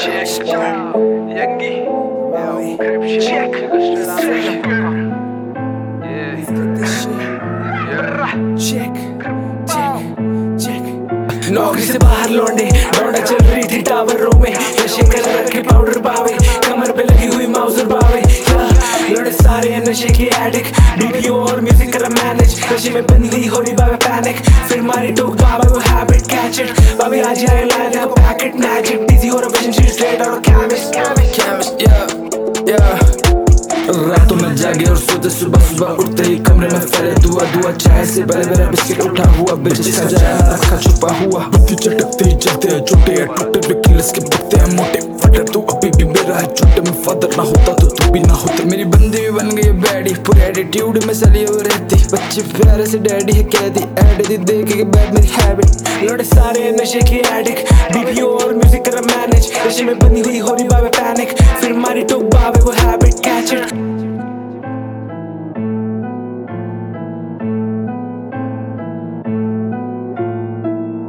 नौकरी से बाहर लौंडे दौड़ा चल रही थी टावरों में, नशे कर रखे पाउडर पावे, कमर पे लगी हुई माउजर पावे। लौंडे सारे नशे के एडिक्ट, वीडियो और म्यूजिक करा मैनेज, नशे में बंदी हो रही बाबे पैनिक, फिर मारी टोक बाबा वो हैबिट कैच इट, बाबे आज आए लाए देखो पैकेट मैजिक, बिजी हो रहा vision she straight out of chemist. रातों में जागे और सोते सुबह सुबह उठते ही कमरे में फैले दुआ चाय से बड़े बड़े बिस्किट उठा हुआ बिच सजाया रखा छुपा हुआ, बुद्धि चटकते ही चलते हैं छोटे या टूटे विकिलस के पत्ते हैं मोटे फटे, तू अभी भी मेरा है छोटे में फादर ना होता तो तू भी ना होते। मेरी बंदी भी बन गई बैडी, पूरे एटीट्यूड में चली हुई रहती, बच्चे प्यारे से डैडी है कहती, एड दी देख के बैड मेरी हैबिट। लौटे सारे नशे के एडिक्ट, वीडियो और म्यूजिक करा मैनेज, नशे में बनी हुई हो रही बाबे पैनिक, फिर मारी टोक बाबे वो हैबिट कैच इट।